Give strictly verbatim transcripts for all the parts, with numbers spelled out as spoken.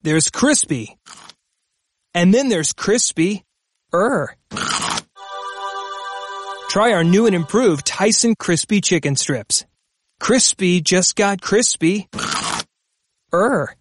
There's crispy. And then there's crispy-er. Try our new and improved Tyson Crispy Chicken Strips. Crispy just got crispy-er.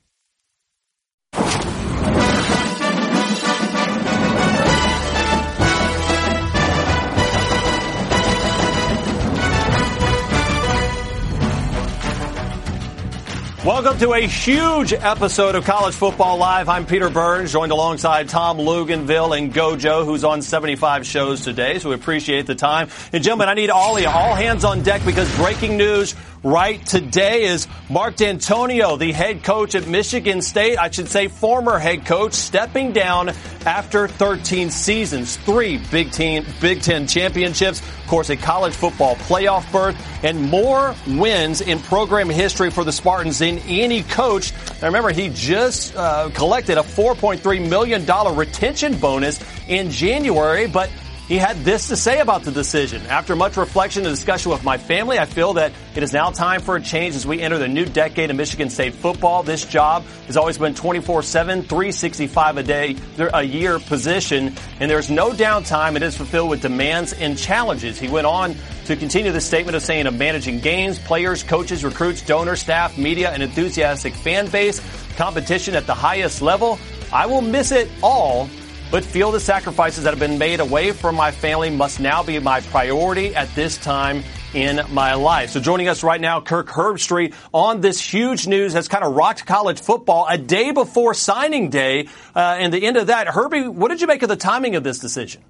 Welcome to a huge episode of College Football Live. I'm Peter Burns, joined alongside Tom Luganville and Gojo, who's on seventy-five shows today, so we appreciate the time. And gentlemen, I need all of you, all hands on deck, because breaking news right today is Mark Dantonio, the head coach at Michigan State, I should say former head coach, stepping down after thirteen seasons, three Big Ten, Big Ten championships, of course, a college football playoff berth, and more wins in program history for the Spartans than any coach. Now remember, he just uh, collected a four point three million dollars retention bonus in January, but he had this to say about the decision. After much reflection and discussion with my family, I feel that it is now time for a change as we enter the new decade of Michigan State football. This job has always been twenty-four seven, three sixty-five a day, a year position, and there's no downtime. It is fulfilled with demands and challenges. He went on to continue the statement of saying of managing games, players, coaches, recruits, donors, staff, media, and enthusiastic fan base, competition at the highest level. I will miss it all, but feel the sacrifices that have been made away from my family must now be my priority at this time in my life. So joining us right now, Kirk Herbstreit, on this huge news that's kind of rocked college football a day before signing day. Uh, and the end of that, Herbie, what did you make of the timing of this decision?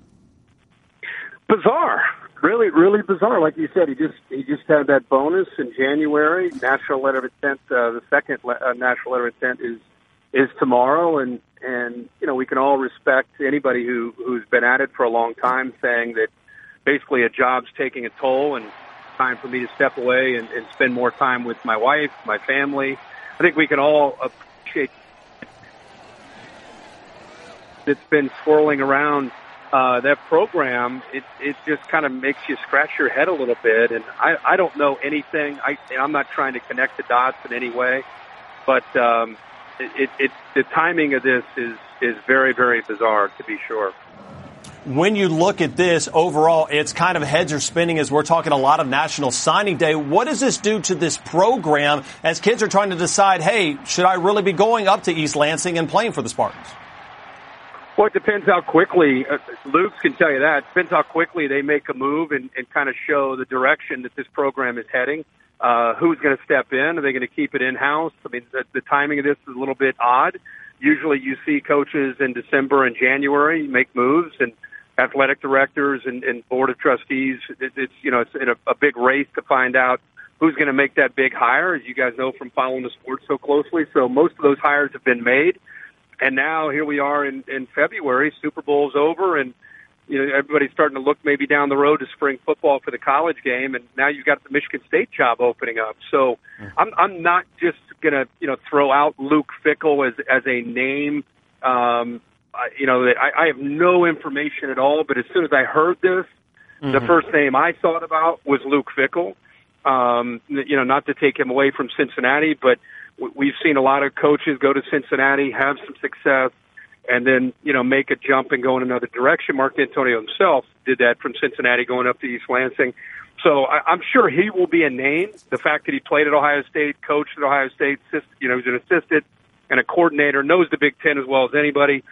Bizarre. Really, really bizarre. Like you said, he just he just had that bonus in January. National letter of intent, uh, the second le- uh, national letter of intent is is tomorrow, and and you know we can all respect anybody who who's been at it for a long time, saying that basically a job's taking a toll and time for me to step away and, and spend more time with my wife, my family. I think we can all appreciate it's been swirling around. Uh, that program, it it just kind of makes you scratch your head a little bit. And I, I don't know anything. I, I'm not trying to connect the dots in any way. But um, it, it, it the timing of this is, is very, very bizarre, to be sure. When you look at this overall, it's kind of heads are spinning as we're talking a lot of National Signing Day. What does this do to this program as kids are trying to decide, hey, should I really be going up to East Lansing and playing for the Spartans? Well, it depends how quickly, uh, Luke can tell you that, it depends how quickly they make a move and, and kind of show the direction that this program is heading. Uh, who's going to step in? Are they going to keep it in-house? I mean, the, the timing of this is a little bit odd. Usually you see coaches in December and January make moves, and athletic directors and, and board of trustees, it, it's, you know, it's in a, a big race to find out who's going to make that big hire, as you guys know from following the sport so closely. So most of those hires have been made. And now here we are in, in February, Super Bowl's over, and you know everybody's starting to look maybe down the road to spring football for the college game, and now you've got the Michigan State job opening up. So I'm I'm not just gonna you know throw out Luke Fickell as as a name. Um, I, you know I, I have no information at all, but as soon as I heard this, mm-hmm. the first name I thought about was Luke Fickell. Um, you know, not to take him away from Cincinnati, but we've seen a lot of coaches go to Cincinnati, have some success, and then, you know, make a jump and go in another direction. Mark Dantonio himself did that from Cincinnati going up to East Lansing. So I, I'm sure he will be a name. The fact that he played at Ohio State, coached at Ohio State, assist, you know, he's an assistant and a coordinator, knows the Big Ten as well as anybody,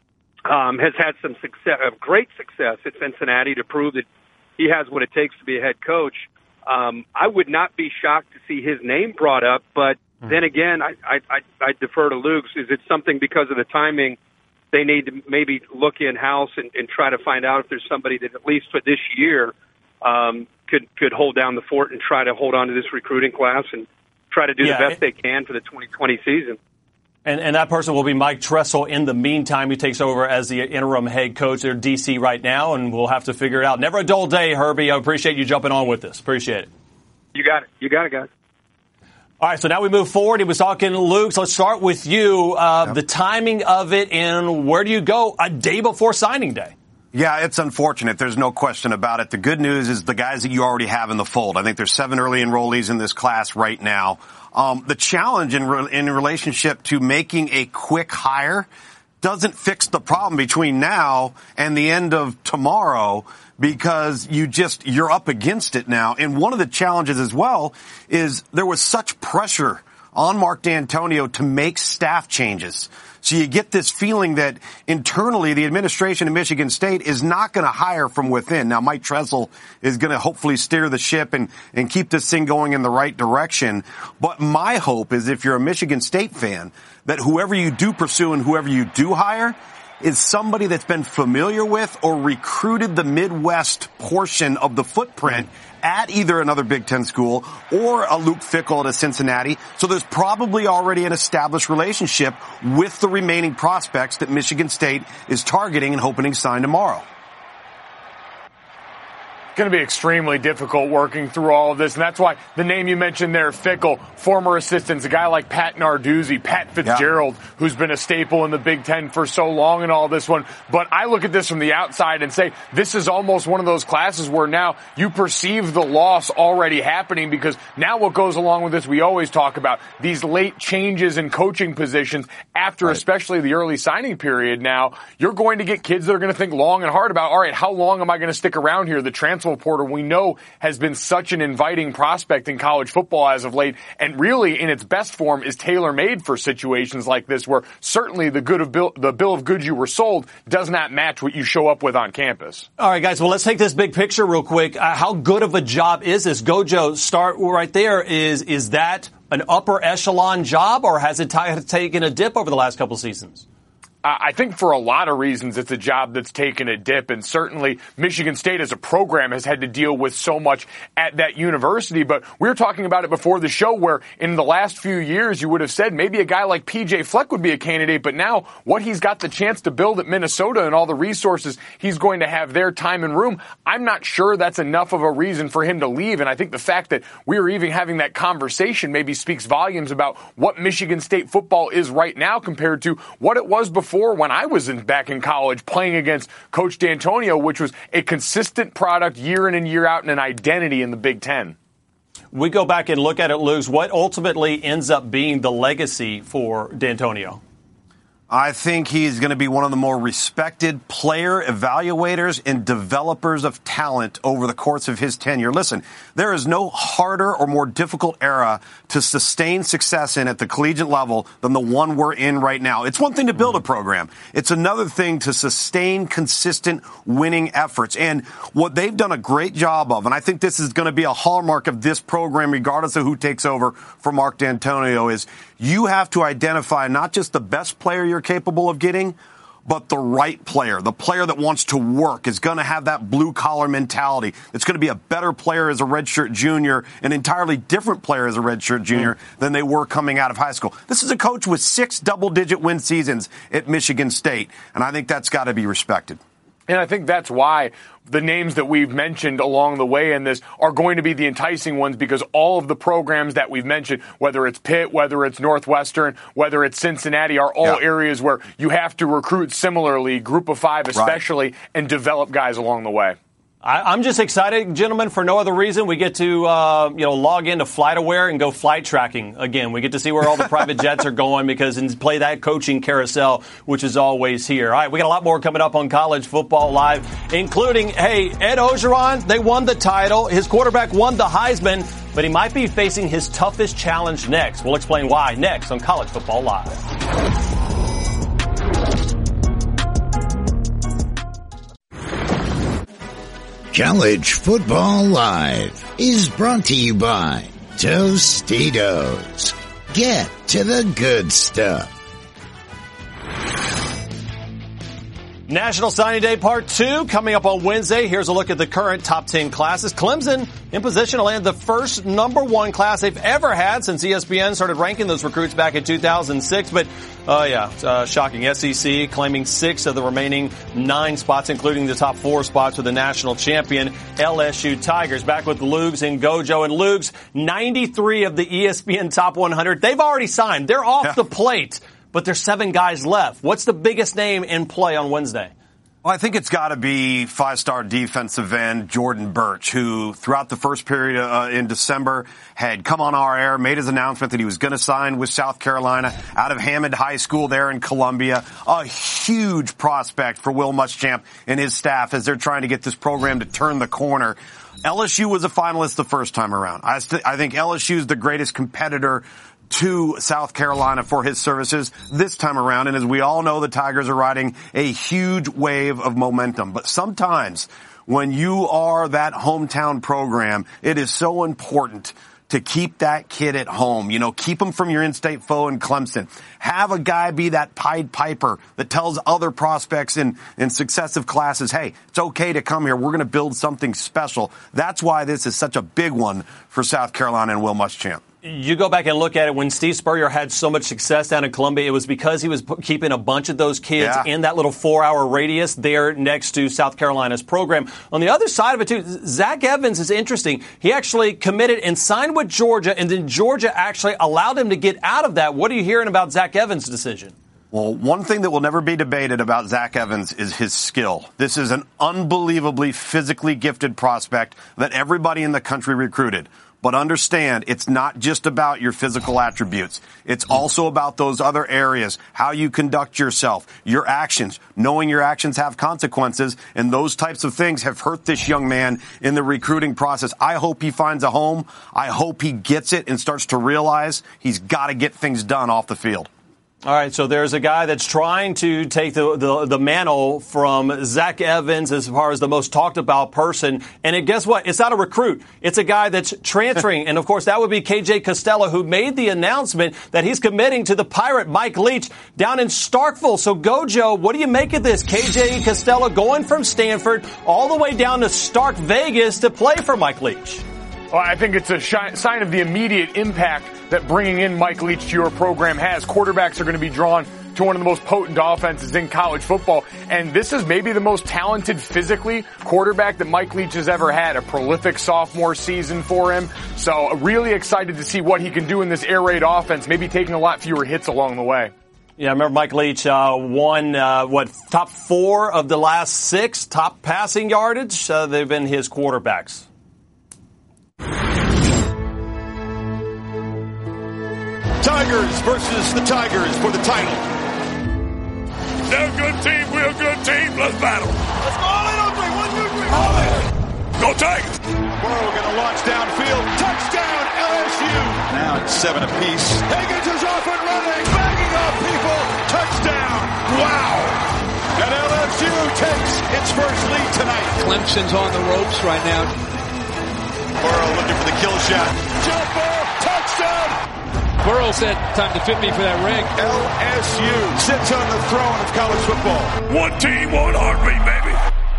um, has had some success, uh, great success at Cincinnati to prove that he has what it takes to be a head coach. Um, I would not be shocked to see his name brought up, but then again, I, I, I, I defer to Luke's. Is it something because of the timing they need to maybe look in-house and, and try to find out if there's somebody that at least for this year um, could, could hold down the fort and try to hold on to this recruiting class and try to do yeah, the best it, they can for the twenty twenty season. And, and that person will be Mike Tressel in the meantime. He takes over as the interim head coach at D C right now, and we'll have to figure it out. Never a dull day, Herbie. I appreciate you jumping on with us. Appreciate it. You got it. You got it, guys. All right, so now we move forward. He was talking to Luke. So let's start with you. Uh, yep. The timing of it, and where do you go a day before signing day? Yeah, it's unfortunate. There's no question about it. The good news is the guys that you already have in the fold. I think there's seven early enrollees in this class right now. Um, the challenge in, re- in relationship to making a quick hire doesn't fix the problem between now and the end of tomorrow, because you just, you're up against it now. And one of the challenges as well is there was such pressure on Mark D'Antonio to make staff changes. So you get this feeling that internally the administration of Michigan State is not going to hire from within. Now, Mike Tressel is going to hopefully steer the ship and, and keep this thing going in the right direction. But my hope is, if you're a Michigan State fan, that whoever you do pursue and whoever you do hire is somebody that's been familiar with or recruited the Midwest portion of the footprint at either another Big Ten school or a Luke Fickell at a Cincinnati. So there's probably already an established relationship with the remaining prospects that Michigan State is targeting and hoping to sign tomorrow. Going to be extremely difficult working through all of this, and that's why the name you mentioned there, Fickell, former assistants, a guy like Pat Narduzzi, Pat Fitzgerald, yeah. who's been a staple in the Big Ten for so long in all this one. But I look at this from the outside and say this is almost one of those classes where now you perceive the loss already happening, because now what goes along with this, we always talk about these late changes in coaching positions after right. especially the early signing period. Now you're going to get kids that are going to think long and hard about, all right, how long am I going to stick around here? The transfer portal, we know, has been such an inviting prospect in college football as of late, and really in its best form is tailor-made for situations like this, where certainly the good of bill, the bill of goods you were sold does not match what you show up with on campus. All right, guys, well, let's take this big picture real quick. Uh, how good of a job is this? Gojo, start right there. Is is that an upper echelon job, or has it t- taken a dip over the last couple seasons? I think for a lot of reasons it's a job that's taken a dip, and certainly Michigan State as a program has had to deal with so much at that university. But we were talking about it before the show, where in the last few years you would have said maybe a guy like P J Fleck would be a candidate, but now what he's got the chance to build at Minnesota and all the resources he's going to have there, time and room, I'm not sure that's enough of a reason for him to leave. And I think the fact that we are even having that conversation maybe speaks volumes about what Michigan State football is right now compared to what it was before. Before, when I was in, back in college playing against Coach D'Antonio, which was a consistent product year in and year out and an identity in the Big Ten. We go back and look at it, Luke. What ultimately ends up being the legacy for D'Antonio? I think he's going to be one of the more respected player evaluators and developers of talent over the course of his tenure. Listen, there is no harder or more difficult era to sustain success in at the collegiate level than the one we're in right now. It's one thing to build a program. It's another thing to sustain consistent winning efforts. And what they've done a great job of, and I think this is going to be a hallmark of this program regardless of who takes over for Mark D'Antonio, is you have to identify not just the best player you're capable of getting, but the right player. The player that wants to work, is going to have that blue-collar mentality. It's going to be a better player as a redshirt junior, an entirely different player as a redshirt junior mm. than they were coming out of high school. This is a coach with six double-digit win seasons at Michigan State, and I think that's got to be respected. And I think that's why the names that we've mentioned along the way in this are going to be the enticing ones, because all of the programs that we've mentioned, whether it's Pitt, whether it's Northwestern, whether it's Cincinnati, are all yeah. areas where you have to recruit similarly, group of five especially, right. and develop guys along the way. I, I'm just excited, gentlemen, for no other reason. We get to, uh, you know, log into FlightAware and go flight tracking again. We get to see where all the private jets are going, because and play that coaching carousel, which is always here. All right, we got a lot more coming up on College Football Live, including, hey, Ed Orgeron, they won the title. His quarterback won the Heisman, but he might be facing his toughest challenge next. We'll explain why next on College Football Live. College Football Live is brought to you by Tostitos. Get to the good stuff. National Signing Day Part two coming up on Wednesday. Here's a look at the current top ten classes. Clemson in position to land the first number one class they've ever had since E S P N started ranking those recruits back in two thousand six. But, oh uh, yeah, uh, shocking. S E C claiming six of the remaining nine spots, including the top four spots with the national champion L S U Tigers. Back with Lugs and Gojo. And Lugs, ninety-three of the E S P N top one hundred, they've already signed. They're off yeah. the plate. But there's seven guys left. What's the biggest name in play on Wednesday? Well, I think it's got to be five-star defensive end Jordan Burch, who throughout the first period uh, in December had come on our air, made his announcement that he was going to sign with South Carolina out of Hammond High School there in Columbia. A huge prospect for Will Muschamp and his staff as they're trying to get this program to turn the corner. L S U was a finalist the first time around. I, st- I think L S U is the greatest competitor to South Carolina for his services this time around. And as we all know, the Tigers are riding a huge wave of momentum. But sometimes when you are that hometown program, it is so important to keep that kid at home. You know, keep him from your in-state foe in Clemson. Have a guy be that Pied Piper that tells other prospects in, in successive classes, hey, it's okay to come here. We're going to build something special. That's why this is such a big one for South Carolina and Will Muschamp. You go back and look at it, when Steve Spurrier had so much success down in Columbia, it was because he was keeping a bunch of those kids yeah. in that little four-hour radius there next to South Carolina's program. On the other side of it, too, Zach Evans is interesting. He actually committed and signed with Georgia, and then Georgia actually allowed him to get out of that. What are you hearing about Zach Evans' decision? Well, one thing that will never be debated about Zach Evans is his skill. This is an unbelievably physically gifted prospect that everybody in the country recruited. But understand, it's not just about your physical attributes. It's also about those other areas, how you conduct yourself, your actions, knowing your actions have consequences, and those types of things have hurt this young man in the recruiting process. I hope he finds a home. I hope he gets it and starts to realize he's got to get things done off the field. All right, so there's a guy that's trying to take the, the the mantle from Zach Evans as far as the most talked about person. And it, guess what? It's not a recruit. It's a guy that's transferring. And, of course, that would be K J Costello, who made the announcement that he's committing to the Pirate Mike Leach down in Starkville. So, Gojo, what do you make of this? K J Costello going from Stanford all the way down to Stark Vegas to play for Mike Leach. Well, I think it's a shi- sign of the immediate impact that bringing in Mike Leach to your program has. Quarterbacks are going to be drawn to one of the most potent offenses in college football. And this is maybe the most talented physically quarterback that Mike Leach has ever had. A prolific sophomore season for him. So really excited to see what he can do in this air raid offense, maybe taking a lot fewer hits along the way. Yeah, I remember Mike Leach uh, won, uh, what, top four of the last six top passing yardage. Uh, they've been his quarterbacks. Tigers versus the Tigers for the title. They're a good team, we're a good team, let's battle. Let's go all in on three, one, two, three, all in. Go Tigers. Burrow gonna launch downfield, touchdown L S U. Now it's seven apiece. Higgins is off and running, bagging up people, touchdown. Wow. And L S U takes its first lead tonight. Clemson's on the ropes right now. Burrow looking for the kill shot. Jump ball, touchdown. Burrow said, time to fit me for that ring. L S U sits on the throne of college football. One team, one heartbeat, baby.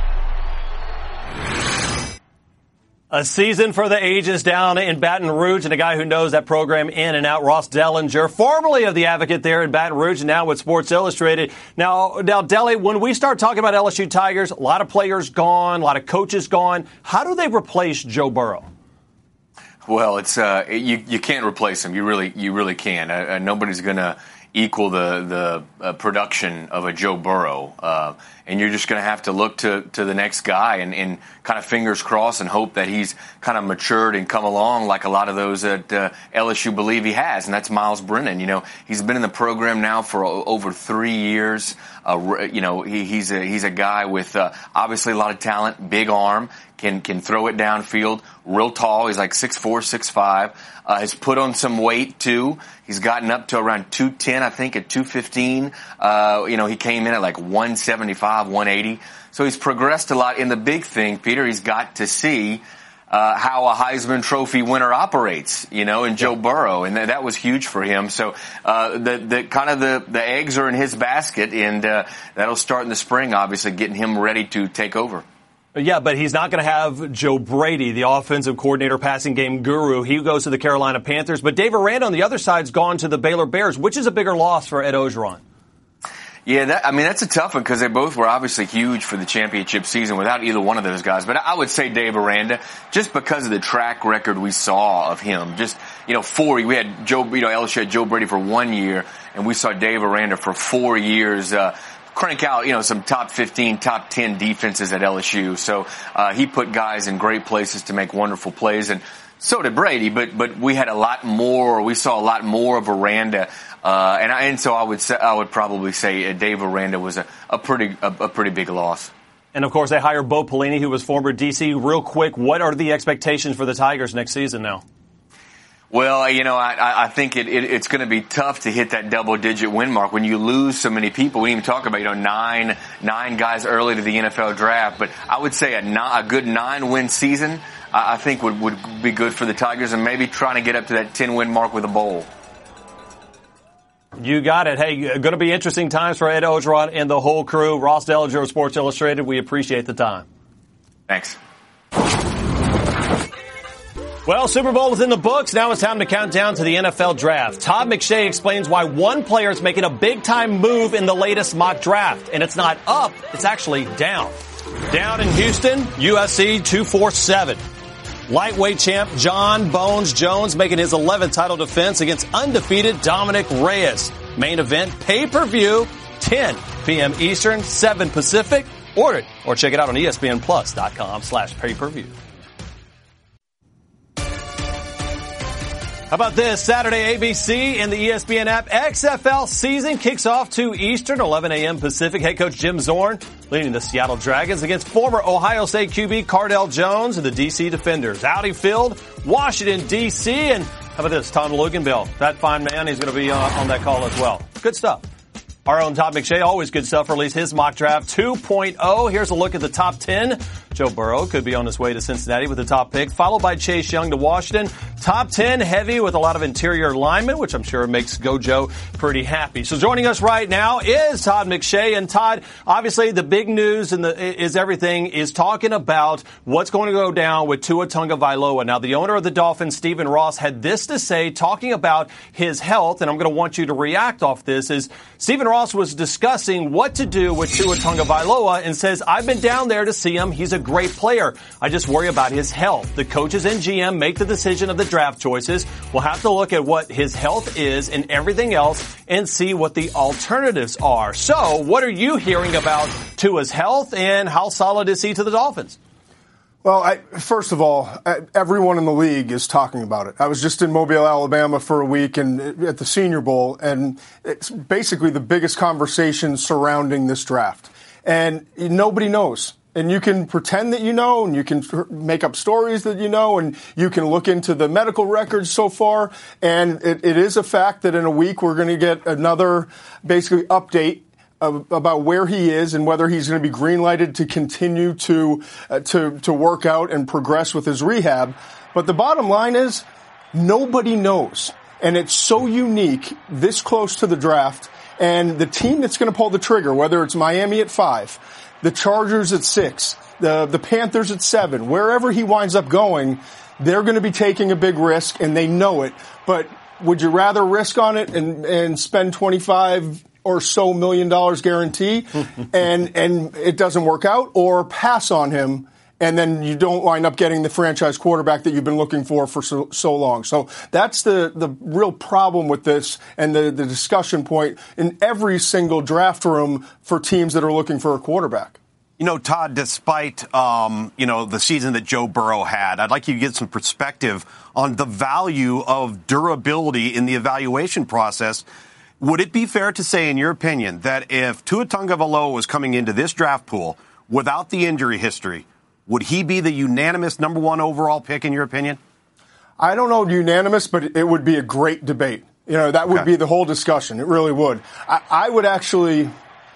A season for the ages down in Baton Rouge, and a guy who knows that program in and out, Ross Dellinger, formerly of the Advocate there in Baton Rouge, and now with Sports Illustrated. Now, now, Delly, when we start talking about L S U Tigers, a lot of players gone, a lot of coaches gone. How do they replace Joe Burrow? Well, it's uh, you you can't replace him. You really you really can. Uh, uh, nobody's going to equal the the uh, production of a Joe Burrow, uh, and you're just going to have to look to to the next guy and, and kind of fingers crossed and hope that he's kind of matured and come along like a lot of those at uh, L S U believe he has, and that's Miles Brennan. You know, he's been in the program now for o- over three years. Uh, you know, he, he's a he's a guy with uh, obviously a lot of talent, big arm, can can throw it downfield, real tall. He's like six four, six five. Uh, has put on some weight too. He's gotten up to around two ten, I think, at two fifteen. Uh, you know, he came in at like one seventy-five, one eighty. So he's progressed a lot. And the big thing, Peter, he's got to see Uh, how a Heisman Trophy winner operates, you know, in Joe Burrow, and th- that was huge for him. So uh, the the kind of the the eggs are in his basket, and uh, that'll start in the spring, obviously, getting him ready to take over. Yeah, but he's not going to have Joe Brady, the offensive coordinator, passing game guru. He goes to the Carolina Panthers. But Dave Aranda on the other side's gone to the Baylor Bears. Which is a bigger loss for Ed Orgeron? Yeah, that, I mean, that's a tough one because they both were obviously huge for the championship season without either one of those guys. But I would say Dave Aranda, just because of the track record we saw of him. Just, you know, four, we had Joe, you know, L S U had Joe Brady for one year, and we saw Dave Aranda for four years, uh, crank out, you know, some top fifteen, top ten defenses at L S U. So uh, he put guys in great places to make wonderful plays, and so did Brady. But but we had a lot more. We saw a lot more of Aranda, uh, and I, and so I would say, I would probably say uh, Dave Aranda was a, a pretty a, a pretty big loss. And of course, they hired Bo Pelini, who was former D C. Real quick, what are the expectations for the Tigers next season now? Well, you know, I, I think it, it, it's going to be tough to hit that double-digit win mark when you lose so many people. We didn't even talk about, you know, nine nine guys early to the N F L draft. But I would say a, a good nine-win season, I think, would, would be good for the Tigers, and maybe trying to get up to that ten-win mark with a bowl. You got it. Hey, going to be interesting times for Ed Orgeron and the whole crew. Ross Dellinger of Sports Illustrated, we appreciate the time. Thanks. Well, Super Bowl is in the books. Now it's time to count down to the N F L draft. Todd McShay explains why one player is making a big-time move in the latest mock draft. And it's not up, it's actually down. Down in Houston, U S C two forty-seven. Lightweight champ John Bones Jones making his eleventh title defense against undefeated Dominic Reyes. Main event, pay-per-view, ten p.m. Eastern, seven Pacific. Order it or check it out on E S P N plus dot com slash pay-per-view. How about this? Saturday, A B C and the E S P N app. X F L season kicks off two Eastern, eleven a.m. Pacific. Head coach Jim Zorn leading the Seattle Dragons against former Ohio State Q B Cardell Jones and the D C Defenders. Audi Field, Washington, D C. And how about this? Tom Luginbill, that fine man, he's going to be uh, on that call as well. Good stuff. Our own Todd McShay, always good stuff, released his mock draft two point oh. Here's a look at the top ten. Joe Burrow could be on his way to Cincinnati with the top pick, followed by Chase Young to Washington. Top ten, heavy with a lot of interior linemen, which I'm sure makes Gojo pretty happy. So joining us right now is Todd McShay. And Todd, obviously the big news and the is everything is talking about what's going to go down with Tua Tagovailoa. Now, the owner of the Dolphins, Stephen Ross, had this to say talking about his health, and I'm going to want you to react off this, is Stephen Ross was discussing what to do with Tua Tagovailoa and says, I've been down there to see him. He's a great player. I just worry about his health. The coaches and G M make the decision of the draft choices. We'll have to look at what his health is and everything else and see what the alternatives are. So what are you hearing about Tua's health and how solid is he to the Dolphins? Well, I, first of all, everyone in the league is talking about it. I was just in Mobile, Alabama for a week and at the Senior Bowl, and it's basically the biggest conversation surrounding this draft. And nobody knows. And you can pretend that you know, and you can make up stories that you know, and you can look into the medical records so far. And it, it is a fact that in a week we're going to get another basically update about where he is and whether he's going to be green-lighted to continue to, uh, to, to work out and progress with his rehab. But the bottom line is nobody knows. And it's so unique this close to the draft. And the team that's going to pull the trigger, whether it's Miami at five, the Chargers at six, the, the Panthers at seven, wherever he winds up going, they're going to be taking a big risk and they know it. But would you rather risk on it and, and spend twenty-five or so million dollars guarantee and, and it doesn't work out, or pass on him and then you don't wind up getting the franchise quarterback that you've been looking for for so, so long? So that's the, the real problem with this and the, the discussion point in every single draft room for teams that are looking for a quarterback. You know, Todd, despite, um, you know, the season that Joe Burrow had, I'd like you to get some perspective on the value of durability in the evaluation process. Would it be fair to say, in your opinion, that if Tua Tagovailoa was coming into this draft pool without the injury history, would he be the unanimous number one overall pick, in your opinion? I don't know unanimous, but it would be a great debate. You know, that would okay. be the whole discussion. It really would. I, I would actually...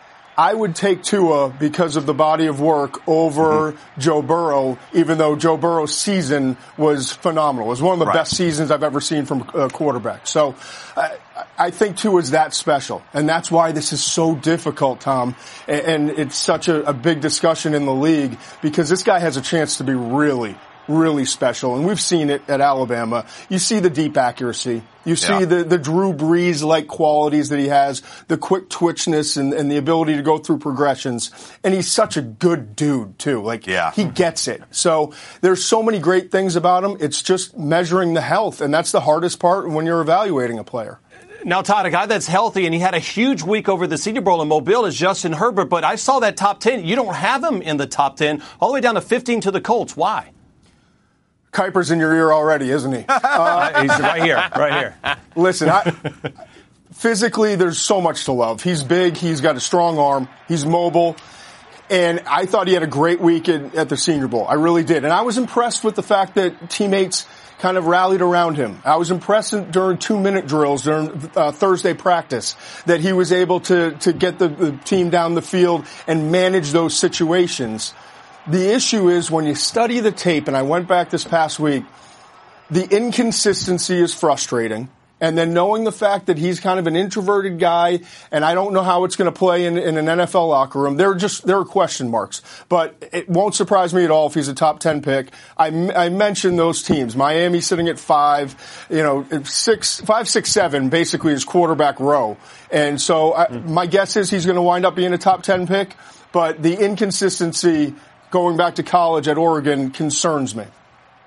I would take Tua because of the body of work over mm-hmm. Joe Burrow, even though Joe Burrow's season was phenomenal. It was one of the right. best seasons I've ever seen from a quarterback. So I, I think Tua's that special, and that's why this is so difficult, Tom, and, and it's such a, a big discussion in the league because this guy has a chance to be really, really special, and we've seen it at Alabama. You see the deep accuracy. You see yeah. the, the Drew Brees-like qualities that he has, the quick twitchness and, and the ability to go through progressions. And he's such a good dude, too. Like, yeah. he gets it. So there's so many great things about him. It's just measuring the health, and that's the hardest part when you're evaluating a player. Now, Todd, a guy that's healthy and he had a huge week over the Senior Bowl in Mobile is Justin Herbert, but I saw that top ten. You don't have him in the top ten, all the way down to fifteen to the Colts. Why? Kuiper's in your ear already, isn't he? Uh, He's right here, right here. Listen, I, physically, there's so much to love. He's big. He's got a strong arm. He's mobile. And I thought he had a great week at, at the Senior Bowl. I really did. And I was impressed with the fact that teammates kind of rallied around him. I was impressed during two-minute drills during uh, Thursday practice that he was able to, to get the, the team down the field and manage those situations. The issue is when you study the tape, and I went back this past week, the inconsistency is frustrating. And then knowing the fact that he's kind of an introverted guy, and I don't know how it's going to play in, in an N F L locker room. There are just there are question marks, but it won't surprise me at all if he's a top ten pick. I, I mentioned those teams. Miami sitting at five, you know, six, five, six, seven, basically his quarterback row. And so I, my guess is he's going to wind up being a top ten pick. But the inconsistency going back to college at Oregon concerns me.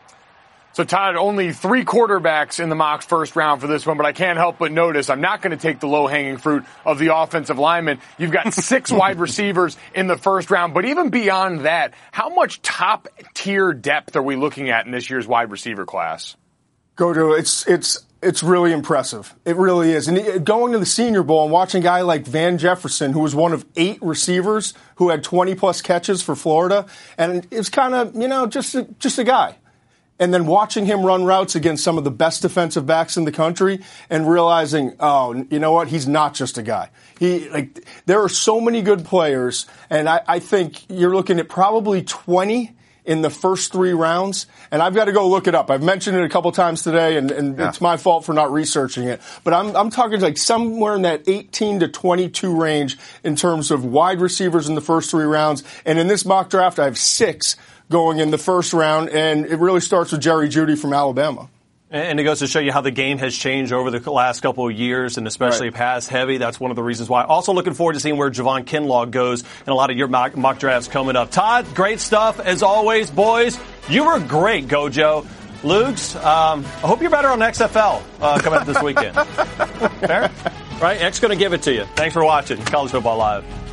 So, Todd, only three quarterbacks in the mock first round for this one, but I can't help but notice I'm not going to take the low-hanging fruit of the offensive lineman. You've got six wide receivers in the first round, but even beyond that, how much top-tier depth are we looking at in this year's wide receiver class? Go to it's it's it's really impressive. It really is. And going to the Senior Bowl and watching a guy like Van Jefferson, who was one of eight receivers who had twenty-plus catches for Florida, and it's kind of, you know, just a, just a guy. And then watching him run routes against some of the best defensive backs in the country and realizing, oh, you know what? He's not just a guy. He, like, there are so many good players, and I, I think you're looking at probably twenty in the first three rounds. And I've got to go look it up. I've mentioned it a couple times today, and, and yeah. It's my fault for not researching it. But I'm, I'm talking like somewhere in that eighteen to twenty-two range in terms of wide receivers in the first three rounds. And in this mock draft, I have six going in the first round, and it really starts with Jerry Jeudy from Alabama. And it goes to show you how the game has changed over the last couple of years, and especially right. pass heavy. That's one of the reasons why. Also looking forward to seeing where Javon Kinlaw goes in a lot of your mock, mock drafts coming up. Todd, great stuff as always. Boys, you were great, Gojo. Lugs, um, I hope you're better on X F L uh, coming up this weekend. Fair? Right? X going to give it to you. Thanks for watching College Football Live.